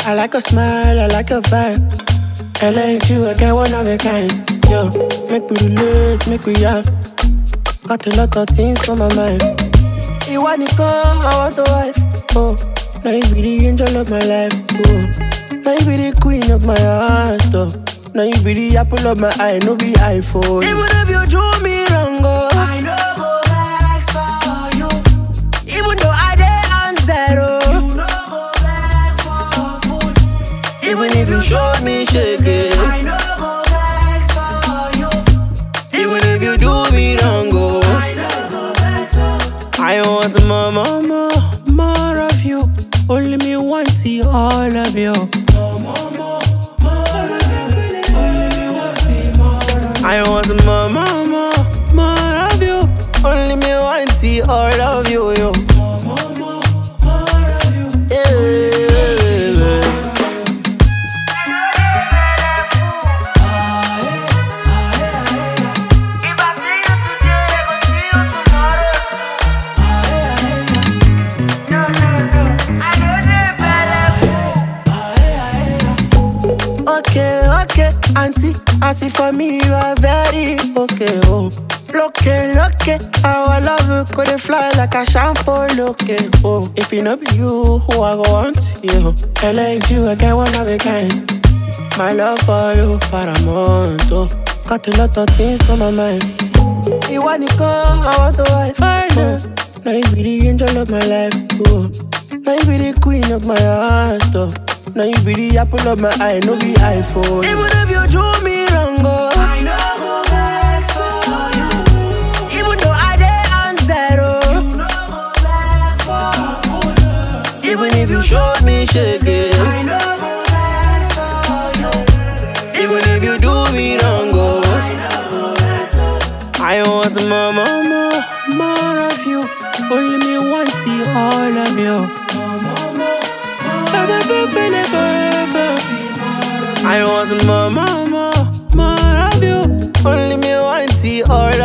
I like a smile, I like a vibe. I like you, I get one of a kind. Yo, make we relate, make we yap. Got a lot of things on my mind. You want me come, I want a wife. Oh, now you be the angel of my life. Oh, now you be the queen of my heart. Oh, now you be the apple of my eye, no be iPhone. Even if you drew me wrong, oh, I know go back for you. Even though I did on zero, you know go back for food. Even if you showed me shaking, I know go back for you. Even if you do me wrong, oh, I know go back so. I want more of you. Only me want see all of you. More of you. Only me want see more of you. I want more of you. Only me want see all of you, yo. More of you. Yeah. Okay, auntie, I see for me you are very okay, oh. Look, our love could fly like a shampoo, okay, oh. If it not be you, who I go want you? I like you, I get one of a kind. My love for you, paramount, oh. Got a lot of things on my mind. You want me come, I want a wife, I know. Now you be the angel of my life, oh. Now you be the queen of my heart, oh. Now you be the apple of my eye, no be iPhone. Even if you drew me wrong, oh, I know go back for you. Even though I did on zero, you know go back for food. Even if you showed me shaking, I know go back for you. Even if you do me wrong, oh, I know go back so. I want more of you. Only me want see all of you. I want more of you. Only me want see all